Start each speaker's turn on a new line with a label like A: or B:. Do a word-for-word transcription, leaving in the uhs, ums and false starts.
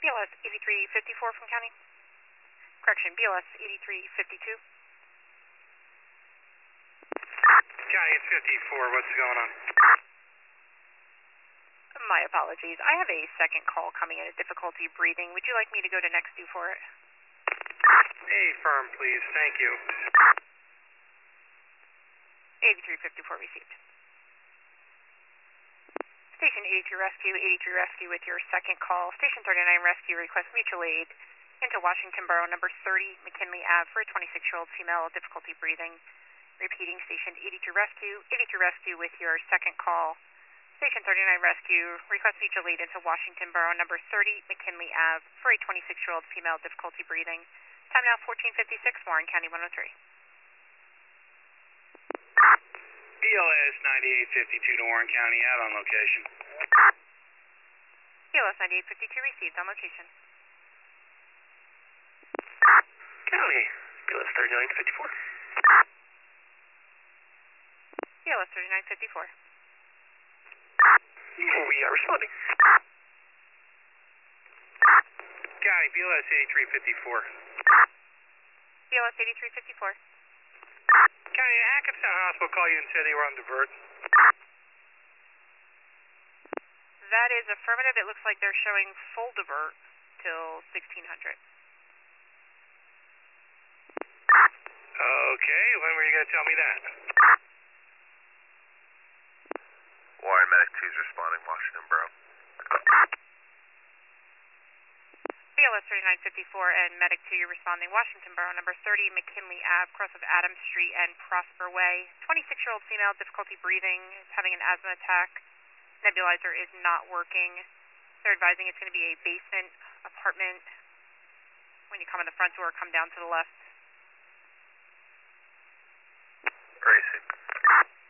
A: B L S eighty-three fifty-four from county. Correction, B L S eighty-three fifty-two.
B: County, it's fifty-four. What's going on?
A: My apologies. I have a second call coming in at difficulty breathing. Would you like me to go to next due for it?
B: A firm, please. Thank you.
A: eighty-three fifty-four received. Station eighty-three Rescue, eighty-three Rescue with your second call. Station thirty-nine Rescue request mutual aid into Washington Borough number thirty McKinley Avenue for a twenty-six-year-old female with difficulty breathing. Repeating, Station eighty-two Rescue, eighty-two Rescue with your second call. Station thirty-nine Rescue request mutual aid into Washington Borough number thirty McKinley Avenue for a twenty-six-year-old female with difficulty breathing. Time now fourteen fifty-six, Warren County one oh three.
B: B L S ninety-eight fifty-two to Warren County, out on location.
A: B L S ninety-eight fifty-two received on location.
B: County, B L S thirty-nine fifty-four.
A: B L S thirty-nine fifty-four.
B: We are responding. County, B L S eighty-three fifty-four.
A: B L S eighty-three fifty-four.
B: County, Atkinson Hospital called you and said they were on divert.
A: That is affirmative. It looks like they're showing full divert till sixteen hundred.
B: Okay, when were you going to tell me that?
C: Warren Medic two is responding, Washington Borough.
A: B L S thirty-nine fifty-four and Medic two, you're responding. Washington Borough number thirty, McKinley Avenue, cross of Adams Street and Prosper Way. twenty-six-year-old female, difficulty breathing, is having an asthma attack. Nebulizer is not working. They're advising it's going to be a basement apartment. When you come in the front door, come down to the left.
C: Racing.